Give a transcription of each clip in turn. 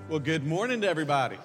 Well, good morning to everybody.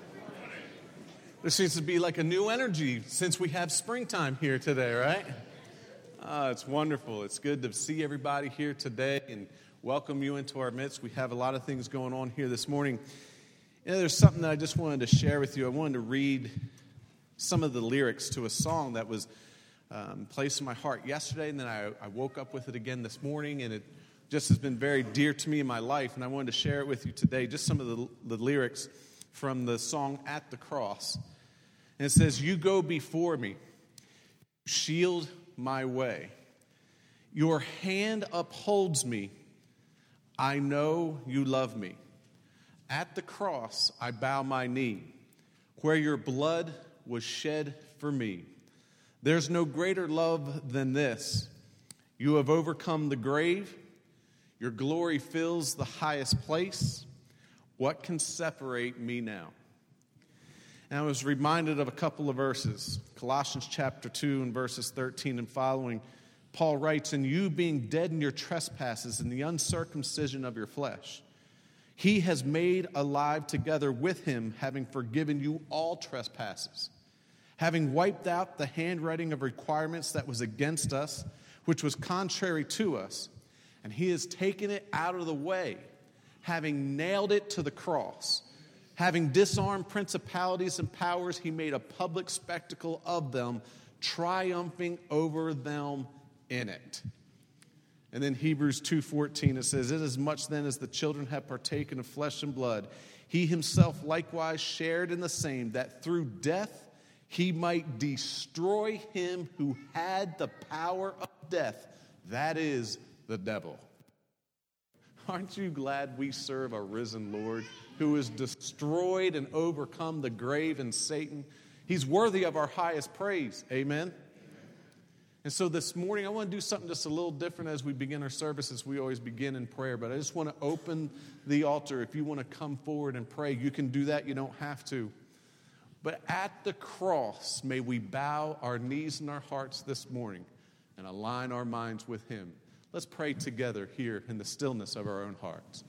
There seems to be like a new energy since we have springtime here today, right? It's wonderful. It's good to see everybody here today and welcome you into our midst. We have a lot of things going on here this morning. You know, there's something that I just wanted to share with you. I wanted to read some of the lyrics to a song that was placed in my heart yesterday, and then I woke up with it again this morning, and it just has been very dear to me in my life, and I wanted to share it with you today, just some of the lyrics from the song At the Cross. And it says, "You go before me, shield my way. Your hand upholds me. I know you love me. At the cross I bow my knee, where your blood was shed for me. There's no greater love than this. You have overcome the grave. Your glory fills the highest place. What can separate me now?" And I was reminded of a couple of verses. Colossians chapter 2 and verses 13 and following. Paul writes, "And you being dead in your trespasses and the uncircumcision of your flesh, he has made alive together with him, having forgiven you all trespasses, having wiped out the handwriting of requirements that was against us, which was contrary to us. And he has taken it out of the way, having nailed it to the cross. Having disarmed principalities and powers, he made a public spectacle of them, triumphing over them in it." And then Hebrews 2:14, it says, "Inasmuch then as the children have partaken of flesh and blood, he himself likewise shared in the same, that through death he might destroy him who had the power of death, that is, the devil." Aren't you glad we serve a risen Lord who has destroyed and overcome the grave and Satan? He's worthy of our highest praise. Amen? And so this morning, I want to do something just a little different as we begin our services. We always begin in prayer, but I just want to open the altar. If you want to come forward and pray, you can do that. You don't have to. But at the cross, may we bow our knees and our hearts this morning and align our minds with him. Let's pray together here in the stillness of our own hearts.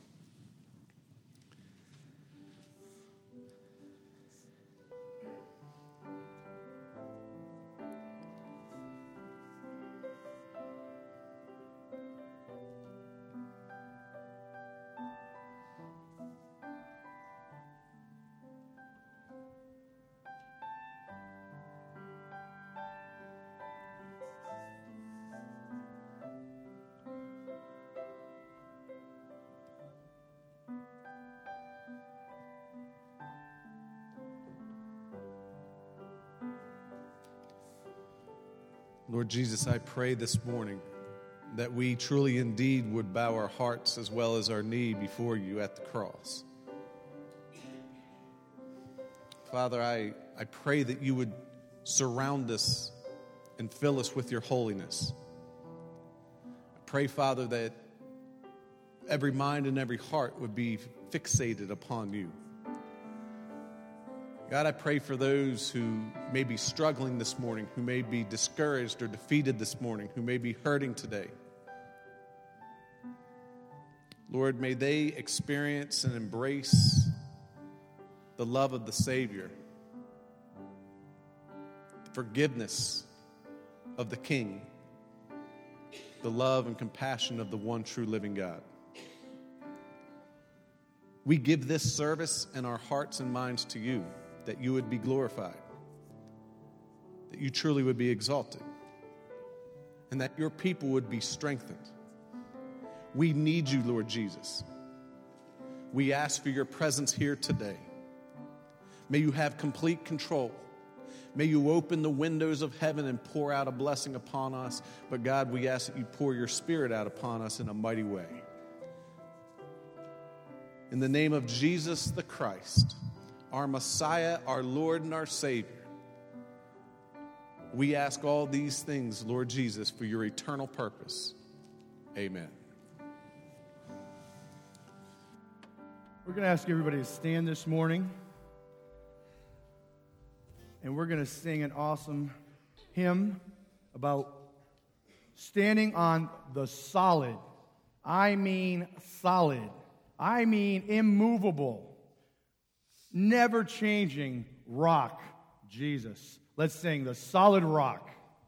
Lord Jesus, I pray this morning that we truly indeed would bow our hearts as well as our knee before you at the cross. Father, I pray that you would surround us and fill us with your holiness. I pray, Father, that every mind and every heart would be fixated upon you. God, I pray for those who may be struggling this morning, who may be discouraged or defeated this morning, who may be hurting today. Lord, may they experience and embrace the love of the Savior, the forgiveness of the King, the love and compassion of the one true living God. We give this service and our hearts and minds to you, that you would be glorified, that you truly would be exalted, and that your people would be strengthened. We need you, Lord Jesus. We ask for your presence here today. May you have complete control. May you open the windows of heaven and pour out a blessing upon us. But God, we ask that you pour your Spirit out upon us in a mighty way. In the name of Jesus the Christ, our Messiah, our Lord, and our Savior, we ask all these things, Lord Jesus, for your eternal purpose. Amen. We're going to ask everybody to stand this morning, and we're going to sing an awesome hymn about standing on the solid. I mean solid. I mean immovable. never-changing rock, Jesus. Let's sing the solid rock.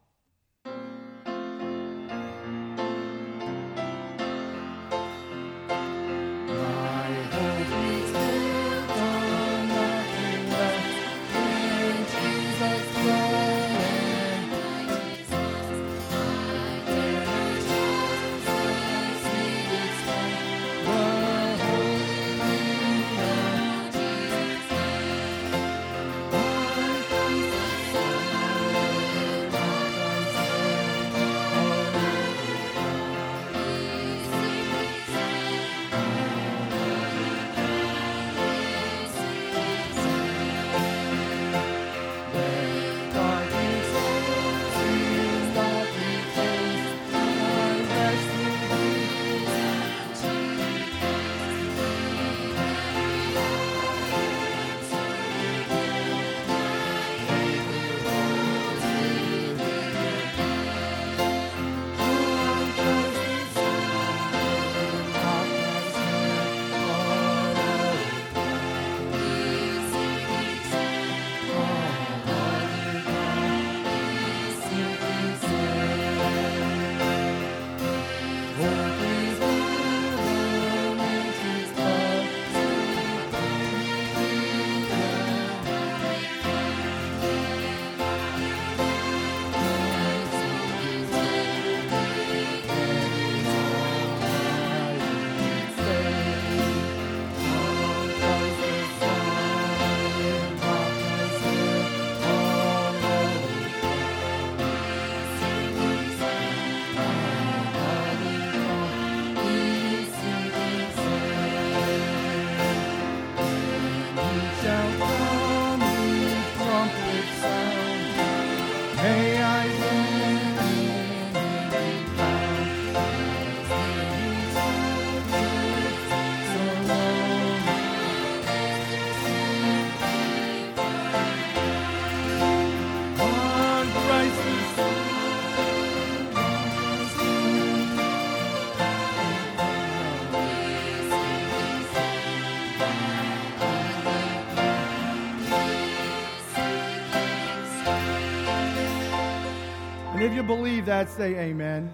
If you believe that, say amen.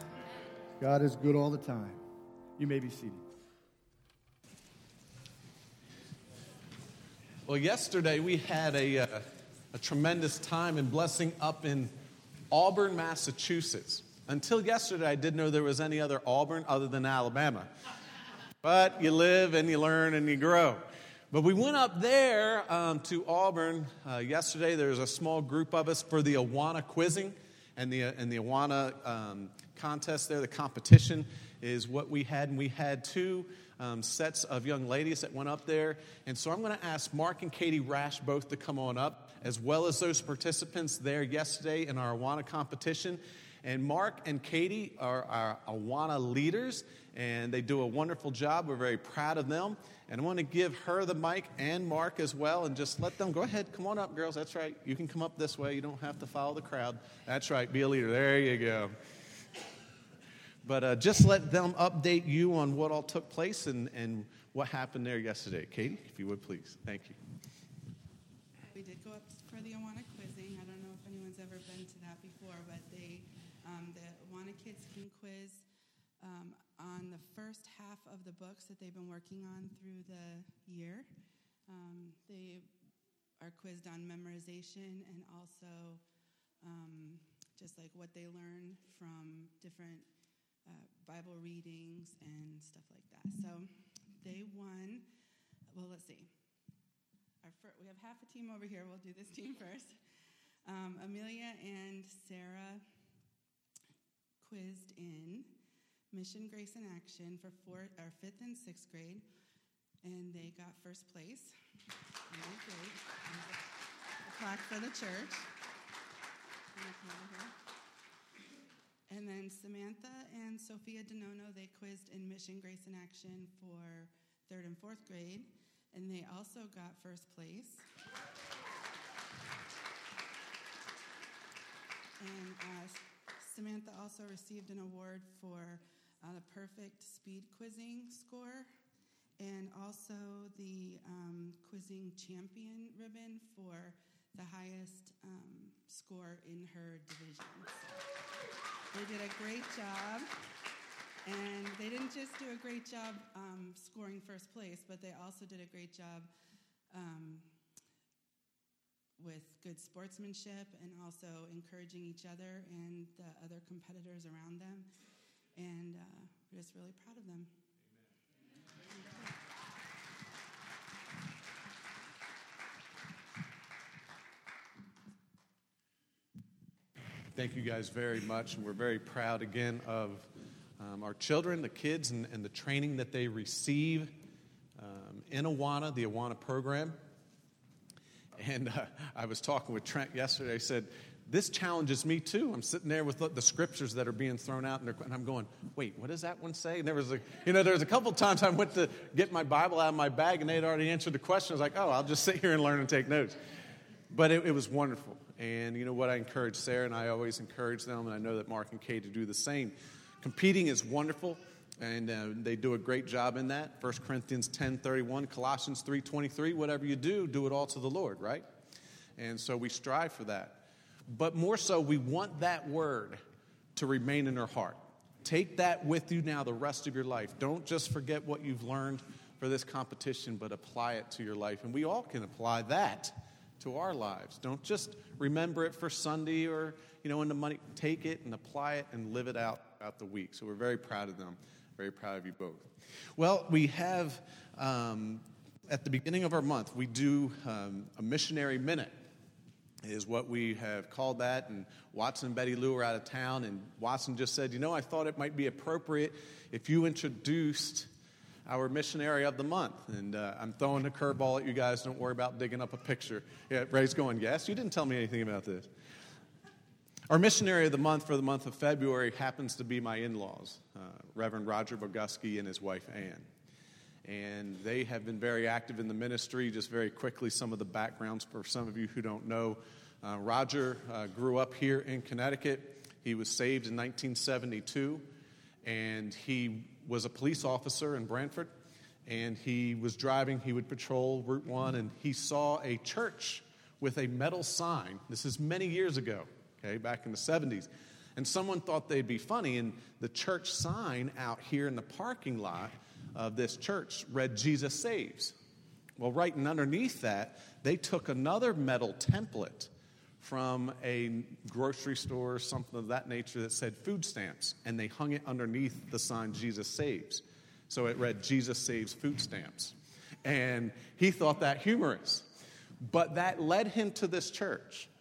God is good all the time. You may be seated. Well, yesterday we had a tremendous time and blessing up in Auburn, Massachusetts. Until yesterday, I didn't know there was any other Auburn other than Alabama. But you live and you learn and you grow. But we went up there to Auburn yesterday. There was a small group of us for the Awana quizzing. And the Awana contest there, the competition, is what we had. And we had two sets of young ladies that went up there. And so I'm going to ask Mark and Katie Rash both to come on up, as well as those participants there yesterday in our Awana competition. And Mark and Katie are our Awana leaders, and they do a wonderful job. We're very proud of them. And I want to give her the mic and Mark as well, and just let them go ahead. Come on up, girls. That's right. You can come up this way. You don't have to follow the crowd. That's right. Be a leader. There you go. But just let them update you on what all took place and what happened there yesterday. Katie, if you would, please. Thank you. We did go up for the Awana quizzing. I don't know if anyone's ever been to that before, but the Awana Kids King Quiz on the first half of the books that they've been working on through the year. They are quizzed on memorization and also just like what they learn from different Bible readings and stuff like that. So they won. Well, let's see. We have half a team over here. We'll do this team first. Amelia and Sarah quizzed in Mission, Grace, and Action for 5th and 6th grade, and they got first place. Really great. A plaque for the church. And then Samantha and Sophia DeNono, they quizzed in Mission, Grace, and Action for 3rd and 4th grade, and they also got first place. And Samantha also received an award for the perfect speed quizzing score, and also the quizzing cruising champion ribbon for the highest score in her division. So they did a great job. And they didn't just do a great job scoring first place, but they also did a great job with good sportsmanship and also encouraging each other and the other competitors around them. And we're just really proud of them. Thank you guys very much. And we're very proud again of our children, the kids, and the training that they receive in Awana, the Awana program. And I was talking with Trent yesterday. I said, this challenges me too. I'm sitting there with the scriptures that are being thrown out, and I'm going, wait, what does that one say? And there was a couple times I went to get my Bible out of my bag, and they had already answered the question. I was like, oh, I'll just sit here and learn and take notes. But it was wonderful. And you know what? I encourage Sarah, and I always encourage them, and I know that Mark and Kay to do the same. Competing is wonderful, and they do a great job in that. 1 Corinthians 10:31, Colossians 3:23, whatever you do, do it all to the Lord, right? And so we strive for that. But more so, we want that word to remain in our heart. Take that with you now the rest of your life. Don't just forget what you've learned for this competition, but apply it to your life. And we all can apply that to our lives. Don't just remember it for Sunday or, in the money. Take it and apply it and live it out the week. So we're very proud of them. Very proud of you both. Well, we have, at the beginning of our month, we do a missionary minute is what we have called that. And Watson and Betty Lou are out of town. And Watson just said, I thought it might be appropriate if you introduced our missionary of the month. And I'm throwing a curveball at you guys. Don't worry about digging up a picture. Yeah, Ray's going, yes? You didn't tell me anything about this. Our missionary of the month for the month of February happens to be my in-laws, Reverend Roger Boguski and his wife, Ann. And they have been very active in the ministry. Just very quickly, some of the backgrounds for some of you who don't know. Roger grew up here in Connecticut. He was saved in 1972, and he was a police officer in Brantford. And he was driving, he would patrol Route 1, and he saw a church with a metal sign. This is many years ago. Okay, back in the 70s. And someone thought they'd be funny, and the church sign out here in the parking lot of this church read, Jesus Saves. Well, right and underneath that, they took another metal template from a grocery store or something of that nature that said food stamps, and they hung it underneath the sign, Jesus Saves. So it read, Jesus Saves Food Stamps. And he thought that humorous. But that led him to this church.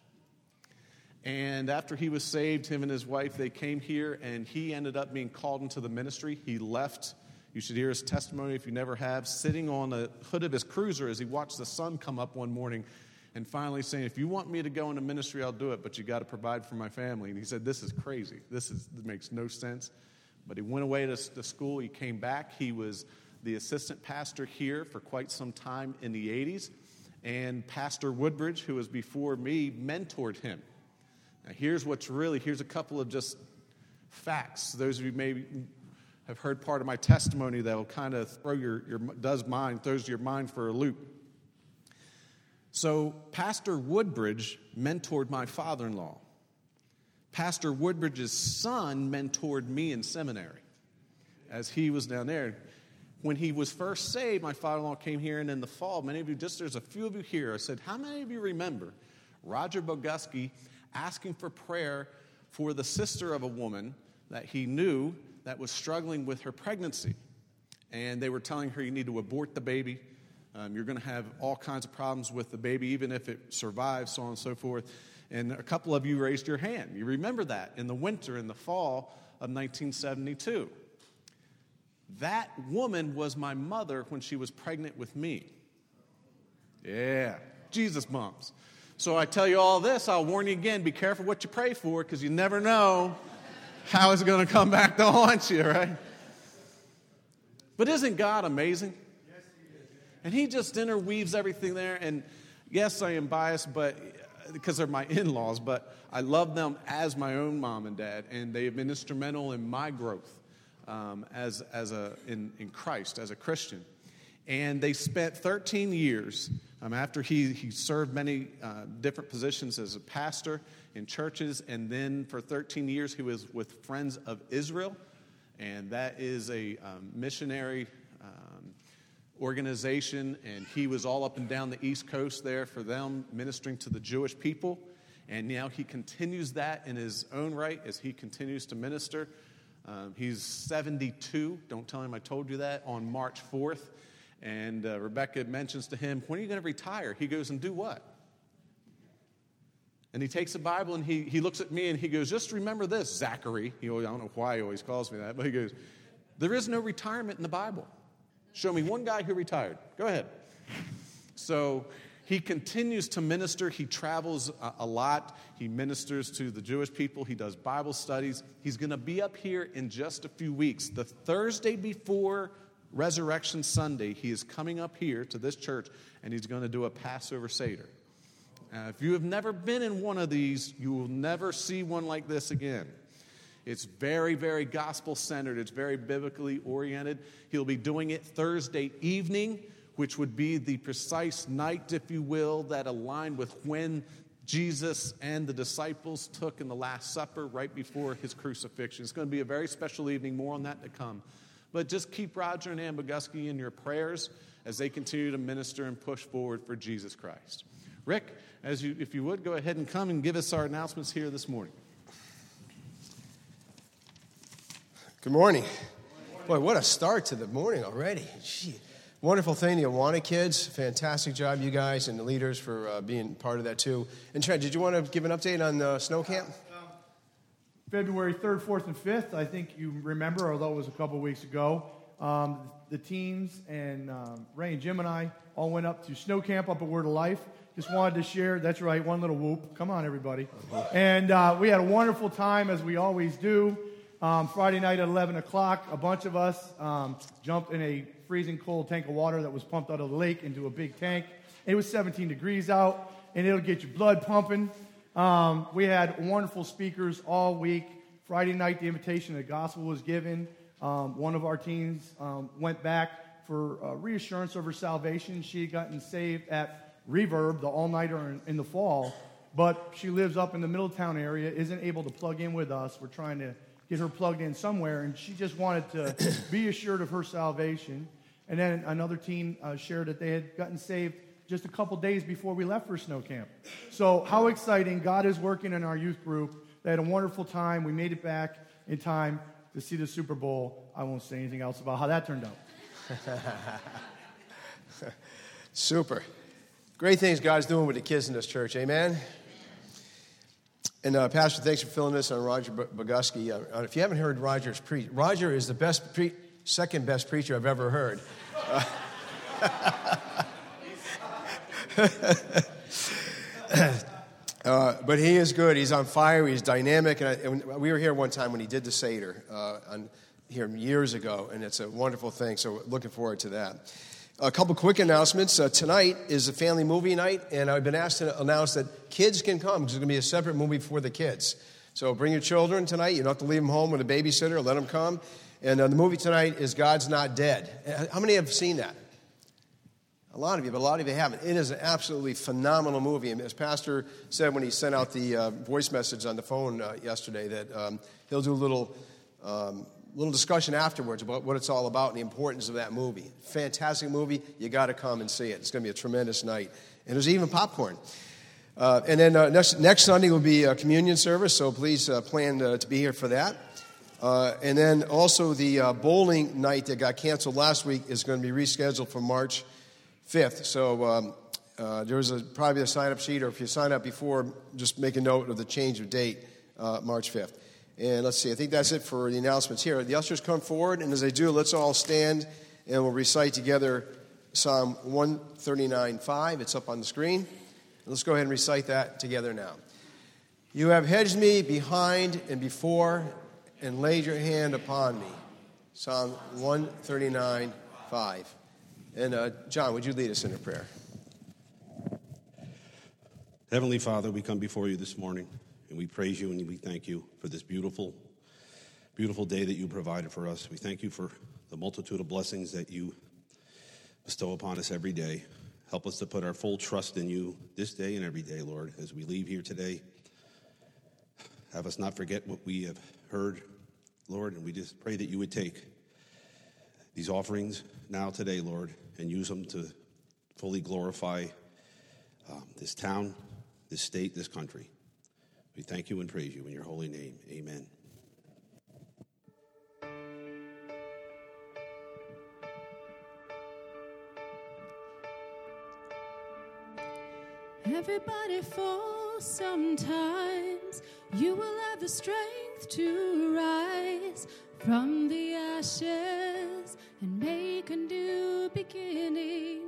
And after he was saved, him and his wife, they came here, and he ended up being called into the ministry. He left, you should hear his testimony if you never have, sitting on the hood of his cruiser as he watched the sun come up one morning and finally saying, if you want me to go into ministry, I'll do it, but you got to provide for my family. And he said, this is crazy. This makes no sense. But he went away to school. He came back. He was the assistant pastor here for quite some time in the 80s. And Pastor Woodbridge, who was before me, mentored him. Now, here's a couple of just facts. Those of you maybe have heard part of my testimony that will kind of throws your mind for a loop. So Pastor Woodbridge mentored my father-in-law. Pastor Woodbridge's son mentored me in seminary as he was down there. When he was first saved, my father-in-law came here, and in the fall, there's a few of you here. I said, how many of you remember Roger Boguski asking for prayer for the sister of a woman that he knew that was struggling with her pregnancy? And they were telling her, you need to abort the baby. You're going to have all kinds of problems with the baby, even if it survives, so on and so forth. And a couple of you raised your hand. You remember that in the fall of 1972. That woman was my mother when she was pregnant with me. Yeah, Jesus bumps. So I tell you all this, I'll warn you again, be careful what you pray for, because you never know how it's going to come back to haunt you, right? But isn't God amazing? Yes, He is. And He just interweaves everything there. And yes, I am biased, but because they're my in-laws, but I love them as my own mom and dad, and they have been instrumental in my growth in Christ as a Christian. And they spent 13 years After he served many different positions as a pastor in churches, and then for 13 years he was with Friends of Israel, and that is a missionary organization, and he was all up and down the East Coast there for them, ministering to the Jewish people. And now he continues that in his own right as he continues to minister. He's 72, don't tell him I told you that, on March 4th. And Rebecca mentions to him, when are you going to retire? He goes, and do what? And he takes the Bible and he looks at me and he goes, just remember this, Zachary. I don't know why he always calls me that, but he goes, there is no retirement in the Bible. Show me one guy who retired. Go ahead. So he continues to minister. He travels a lot. He ministers to the Jewish people. He does Bible studies. He's going to be up here in just a few weeks. The Thursday before Resurrection Sunday, he is coming up here to this church, and he's going to do a Passover Seder. If you have never been in one of these, you will never see one like this again. It's very, very gospel-centered. It's very biblically oriented. He'll be doing it Thursday evening, which would be the precise night, if you will, that aligned with when Jesus and the disciples took in the Last Supper right before his crucifixion. It's going to be a very special evening. More on that to come. But just keep Roger and Ann Boguski in your prayers as they continue to minister and push forward for Jesus Christ. Rick, if you would, go ahead and come and give us our announcements here this morning. Good morning. Boy, what a start to the morning already. Gee. Wonderful thing, the Awana kids. Fantastic job, you guys, and the leaders for being part of that, too. And Trent, did you want to give an update on Snow Camp? February 3rd, 4th, and 5th, I think you remember, although it was a couple weeks ago, the teens and Ray and Jim and I all went up to Snow Camp up at Word of Life. Just wanted to share, that's right, one little whoop. Come on, everybody. And we had a wonderful time, as we always do. Friday night at 11 o'clock, a bunch of us jumped in a freezing cold tank of water that was pumped out of the lake into a big tank. It was 17 degrees out, and it'll get your blood pumping. We had wonderful speakers all week. Friday night, the invitation to the gospel was given. One of our teens went back for reassurance of her salvation. She had gotten saved at Reverb, the all-nighter in the fall, but she lives up in the Middletown area, isn't able to plug in with us. We're trying to get her plugged in somewhere, and she just wanted to be assured of her salvation. And then another teen shared that they had gotten saved just a couple days before we left for Snow Camp. So how exciting. God is working in our youth group. They had a wonderful time. We made it back in time to see the Super Bowl. I won't say anything else about how that turned out. Super. Great things God's doing with the kids in this church. Amen? And Pastor, thanks for filling this on Roger Boguski. If you haven't heard Roger's preach, Roger is the second best preacher I've ever heard. But he is good. He's on fire. He's dynamic. And we were here one time when he did the Seder here years ago, and it's a wonderful thing. So looking forward to that. A couple quick announcements. Tonight is a family movie night, and I've been asked to announce that kids can come. There's going to be a separate movie for the kids. So bring your children tonight. You don't have to leave them home with a babysitter. Let them come. And the movie tonight is God's Not Dead. How many have seen that? A lot of you, but a lot of you haven't. It is an absolutely phenomenal movie. And as Pastor said when he sent out the voice message on the phone yesterday, that he'll do a little discussion afterwards about what it's all about and the importance of that movie. Fantastic movie. You got to come and see it. It's going to be a tremendous night. And there's even popcorn. And then next Sunday will be a communion service, so please plan to be here for that. And then also the bowling night that got canceled last week is going to be rescheduled for March 5th. So there's probably a sign-up sheet, or if you sign up before, just make a note of the change of date, March 5th. And let's see, I think that's it for the announcements here. The ushers come forward, and as they do, let's all stand, and we'll recite together Psalm 139:5. It's up on the screen. Let's go ahead and recite that together now. You have hedged me behind and before, and laid your hand upon me. Psalm 139:5. And John, would you lead us in a prayer? Heavenly Father, we come before you this morning, and we praise you and we thank you for this beautiful, beautiful day that you provided for us. We thank you for the multitude of blessings that you bestow upon us every day. Help us to put our full trust in you this day and every day, Lord, as we leave here today. Have us not forget what we have heard, Lord, and we just pray that you would take these offerings now today, Lord, and use them to fully glorify this town, this state, this country. We thank you and praise you in your holy name. Amen. Everybody falls sometimes. You will have the strength to rise from the ashes and make a new beginning.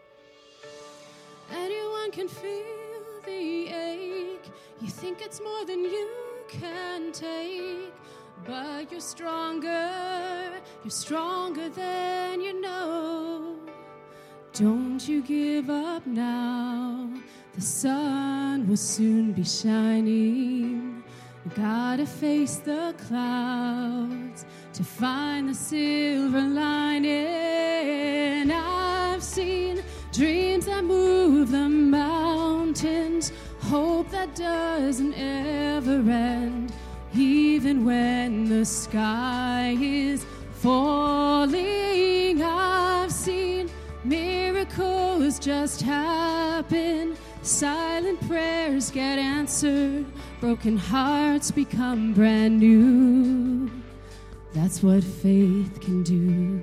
Anyone can feel the ache. You think it's more than you can take, but you're stronger than you know. Don't you give up now. The sun will soon be shining. Gotta face the clouds to find the silver lining. I've seen dreams that move the mountains, hope that doesn't ever end, even when the sky is falling. I've seen miracles just happen, silent prayers get answered, broken hearts become brand new. That's what faith can do.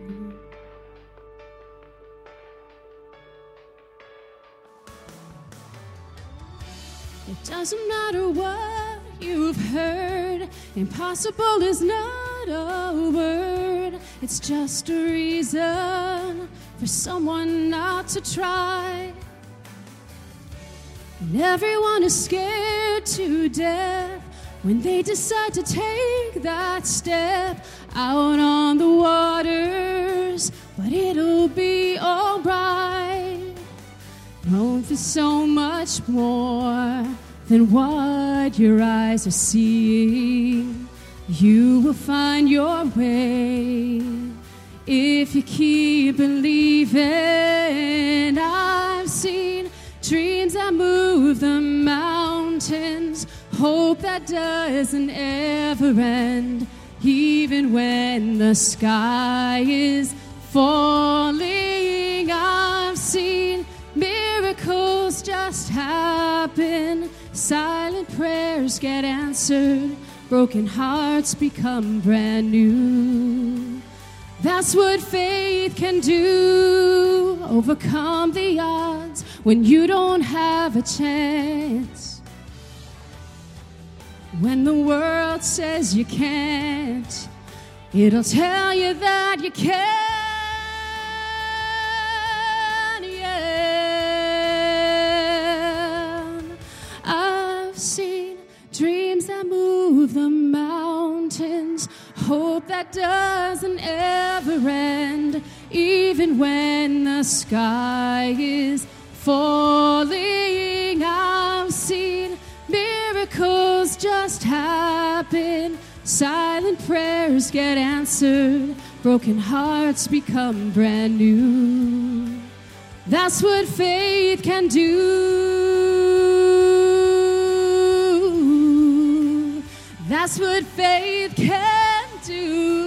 It doesn't matter what you've heard, impossible is not a word. It's just a reason for someone not to try. And everyone is scared to death when they decide to take that step out on the waters, but it'll be all right. Know there's so much more than what your eyes are seeing. You will find your way if you keep believing. I've seen dreams that move the mountains, hope that doesn't ever end, even when the sky is falling. I've seen miracles just happen, silent prayers get answered, broken hearts become brand new. That's what faith can do. Overcome the odds when you don't have a chance. When the world says you can't, it'll tell you that you can. Yeah. I've seen dreams that move the mountains, hope that doesn't ever end, even when the sky is falling. I've seen miracles just happen, silent prayers get answered, broken hearts become brand new. That's what faith can do. That's what faith can do.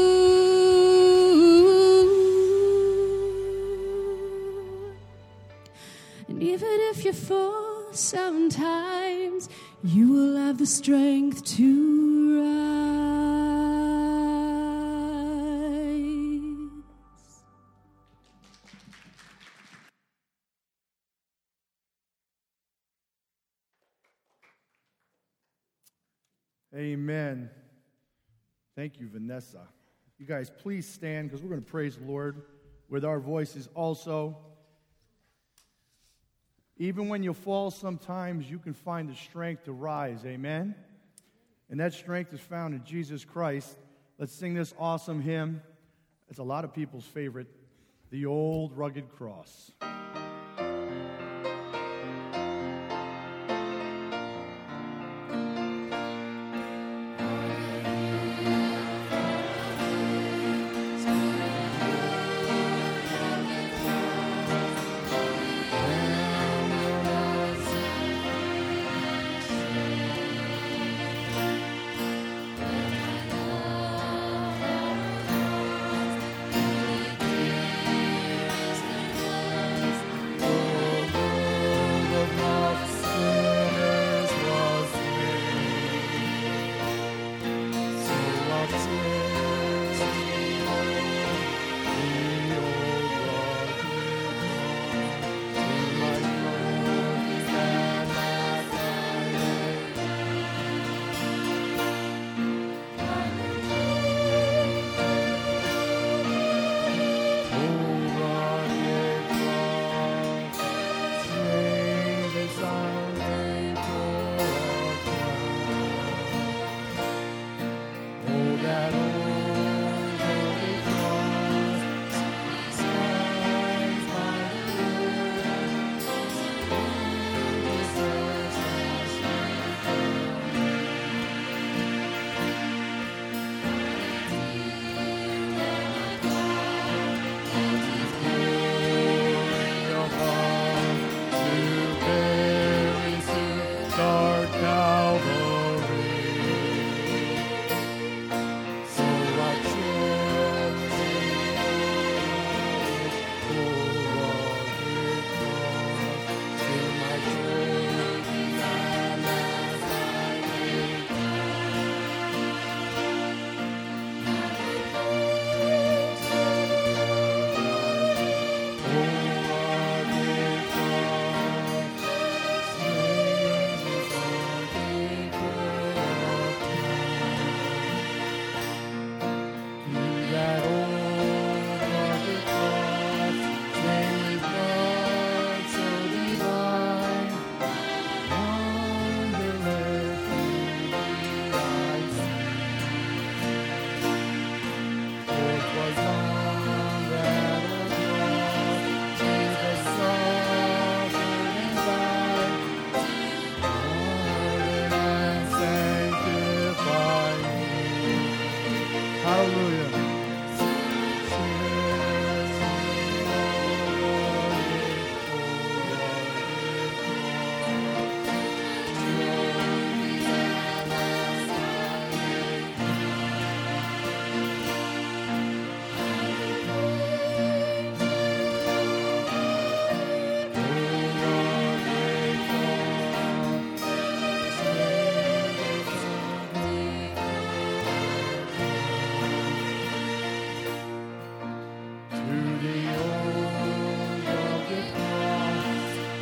And even if you fall sometimes, you will have the strength to rise. Amen. Thank you, Vanessa. You guys, please stand because we're going to praise the Lord with our voices also. Even when you fall sometimes, you can find the strength to rise. Amen? And that strength is found in Jesus Christ. Let's sing this awesome hymn. It's a lot of people's favorite, The Old Rugged Cross.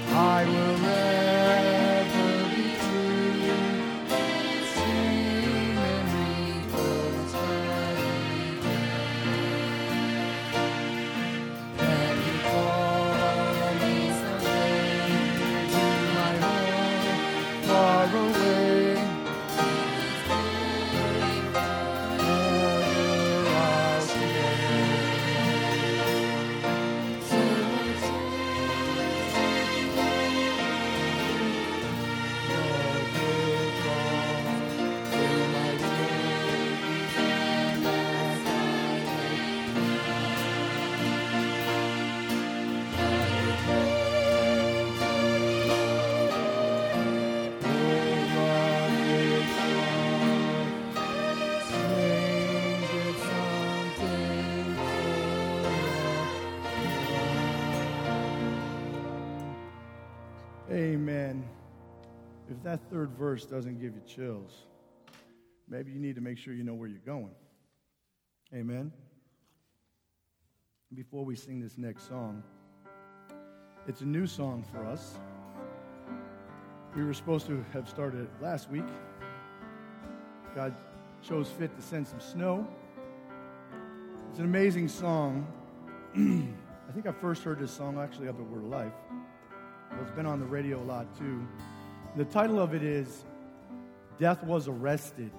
I will ever be true. Sing memory flows and you call me someday to my home far away. Ever I'll stay. Amen. If that third verse doesn't give you chills, maybe you need to make sure you know where you're going. Amen. Before we sing this next song, it's a new song for us. We were supposed to have started it last week. God chose fit to send some snow. It's an amazing song. I think I first heard this song actually up at Word of Life. It's been on the radio a lot too. The title of it is Death Was Arrested.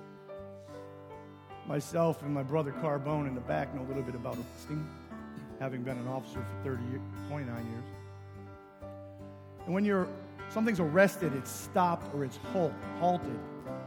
Myself and my brother Carbone in the back know a little bit about arresting, having been an officer for 29 years. And when something's arrested, it's stopped or it's halted.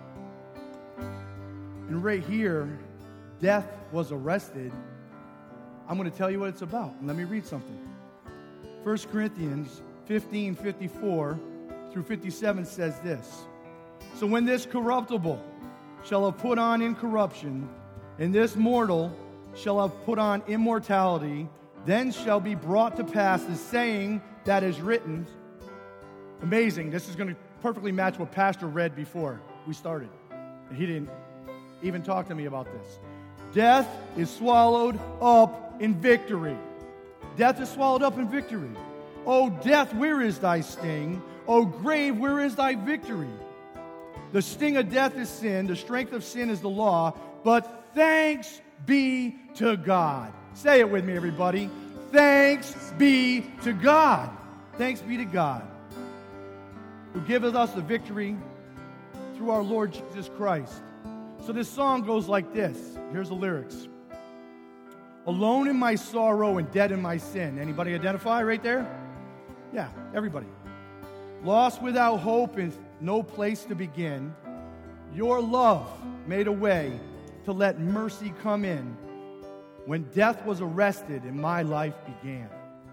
And right here, death was arrested. I'm going to tell you what it's about. And let me read something. 1 Corinthians 15:54 through 57 says this. So when this corruptible shall have put on incorruption, and this mortal shall have put on immortality, then shall be brought to pass the saying that is written. Amazing. This is going to perfectly match what Pastor read before we started. And he didn't even talk to me about this. Death is swallowed up in victory. Death is swallowed up in victory. O death, where is thy sting? O grave, where is thy victory? The sting of death is sin. The strength of sin is the law. But thanks be to God. Say it with me, everybody. Thanks be to God. Thanks be to God, who giveth us the victory through our Lord Jesus Christ. So this song goes like this. Here's the lyrics. Alone in my sorrow and dead in my sin. Anybody identify right there? Yeah, everybody. Lost without hope and no place to begin. Your love made a way to let mercy come in. When death was arrested and my life began.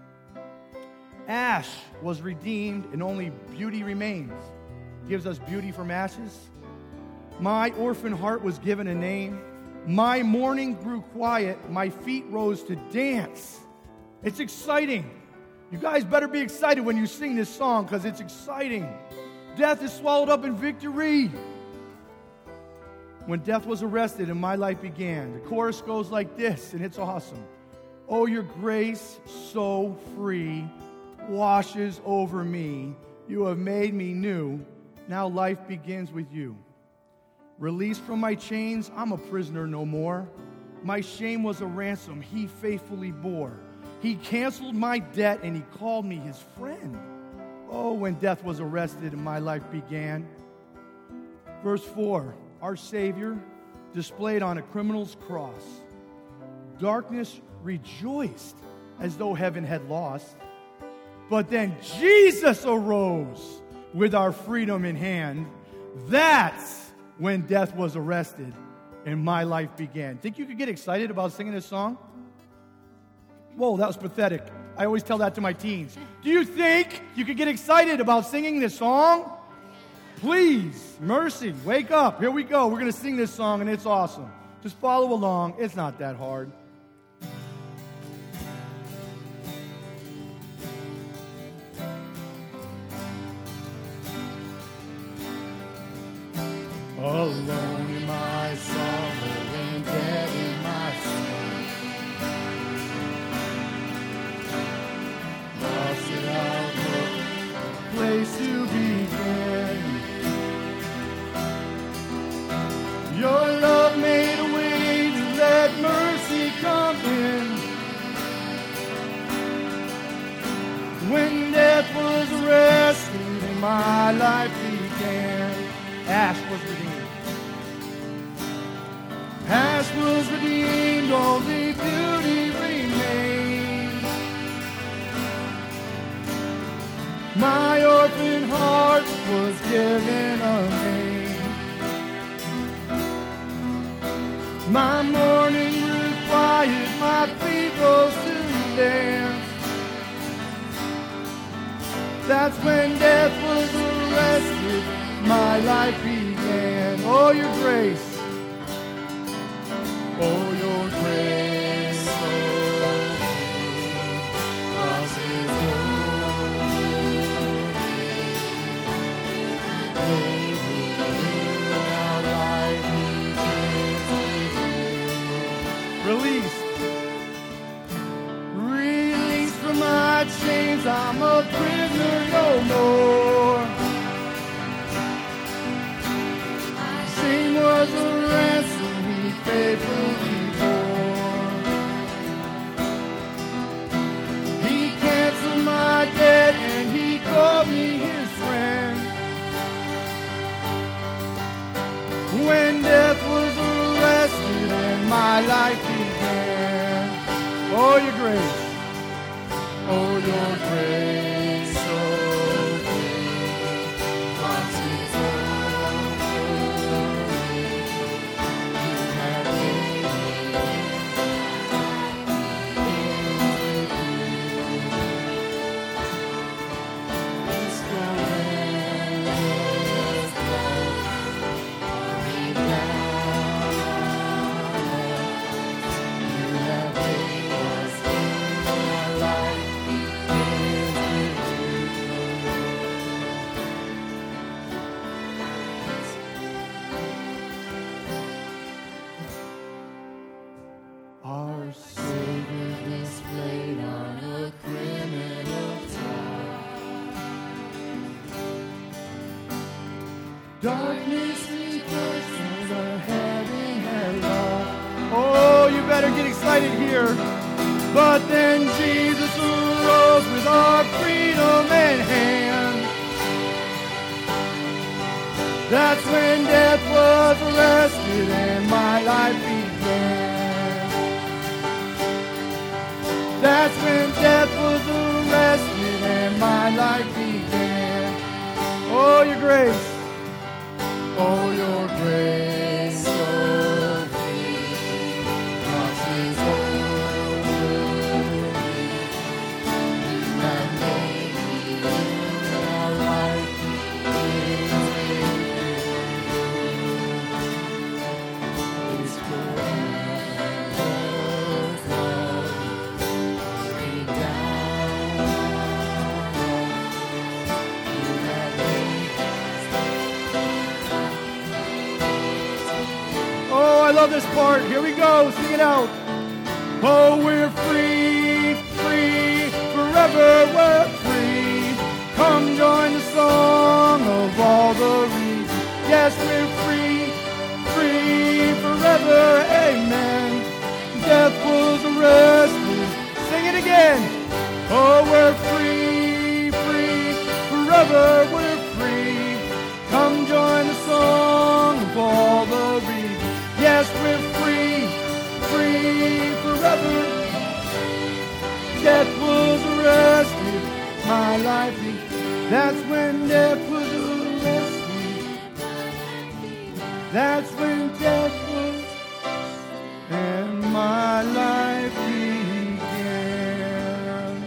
Ash was redeemed and only beauty remains. Gives us beauty from ashes. My orphan heart was given a name. My mourning grew quiet. My feet rose to dance. It's exciting. You guys better be excited when you sing this song because it's exciting. Death is swallowed up in victory. When death was arrested and my life began. The chorus goes like this, and it's awesome. Oh, your grace so free washes over me. You have made me new. Now life begins with you. Released from my chains, I'm a prisoner no more. My shame was a ransom he faithfully bore. He canceled my debt and he called me his friend. Oh, when death was arrested and my life began. Verse 4, our Savior displayed on a criminal's cross. Darkness rejoiced as though heaven had lost. But then Jesus arose with our freedom in hand. That's when death was arrested and my life began. Think you could get excited about singing this song? Whoa, that was pathetic. I always tell that to my teens. Do you think you could get excited about singing this song? Please, mercy, wake up. Here we go. We're going to sing this song, and it's awesome. Just follow along. It's not that hard. Alone in my sorrow and dead in my sin. Lost without hope death was arrested and my life began. Ash was redeemed. Ash was redeemed, only beauty remained. My orphan heart was given a name. My mourning required my people to dance. That's when death was arrested, my life began. Oh, your grace. Oh, your grace. Released from my chains, I'm a prisoner no more. Sin was a ransom he faithfully bore. He canceled my debt and he called me his friend. When death was arrested and my life began. Oh, your grace. Oh, your grace. Oh, our Savior displayed on a criminal trial. Darkness reversed as our heaven had lost. Oh, you better get excited here. But then Jesus arose with our freedom in hand. That's when death was arrested and my life began. That's when death was arrested and my life began. Oh, your grace. Oh, your grace. Oh, crosses over. And made our life is I love this part. Here we go. Sing it out. Oh, we're free, free, forever we're free. Come join the song of all the reasons. Yes, we're free, free, forever, amen. Death was arrested. Sing it again. Oh, we're free, free, forever we're free. Come join the song of all the reasons. Yes, we're free, free forever. Death was arrested, my life began. That's when death was arrested. That's when death was, and my life began.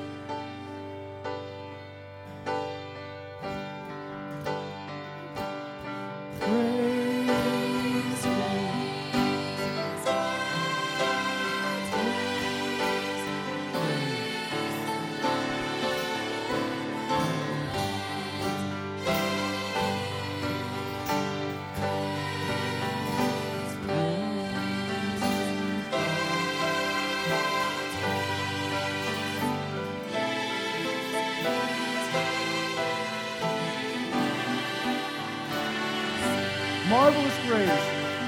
Marvelous grace,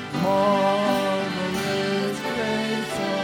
marvelous grace of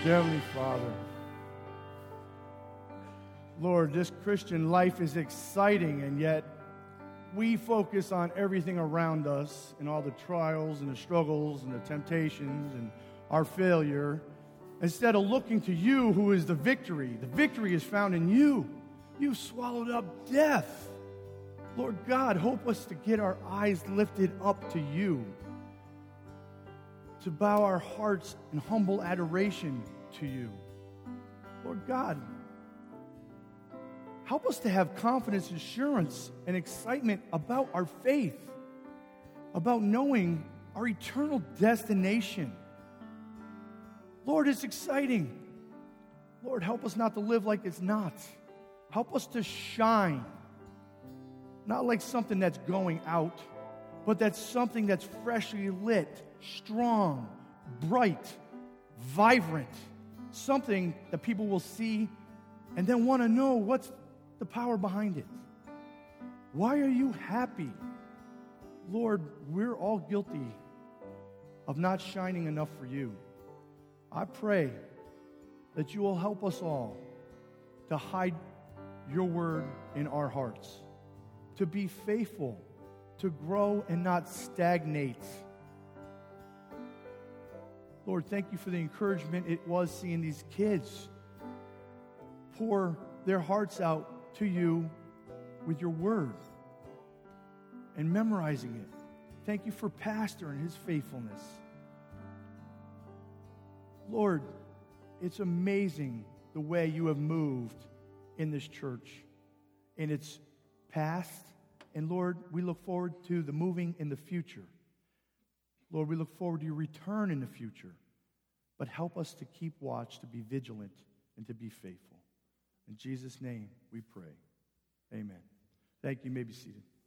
Dear Heavenly Father, Lord, this Christian life is exciting, and yet we focus on everything around us and all the trials and the struggles and the temptations and our failure instead of looking to you who is the victory. The victory is found in you. You've swallowed up death. Lord God, help us to get our eyes lifted up to you, to bow our hearts in humble adoration to you. Lord God, help us to have confidence, assurance, and excitement about our faith, about knowing our eternal destination. Lord, it's exciting. Lord, help us not to live like it's not. Help us to shine, not like something that's going out, but that's something that's freshly lit, strong, bright, vibrant, something that people will see and then want to know what's the power behind it. Why are you happy? Lord, we're all guilty of not shining enough for you. I pray that you will help us all to hide your word in our hearts, to be faithful, to grow and not stagnate. Lord, thank you for the encouragement it was seeing these kids pour their hearts out to you with your word and memorizing it. Thank you for Pastor and his faithfulness. Lord, it's amazing the way you have moved in this church, in its past. And Lord, we look forward to the moving in the future. Lord, we look forward to your return in the future. But help us to keep watch, to be vigilant, and to be faithful. In Jesus' name we pray. Amen. Thank you. You may be seated.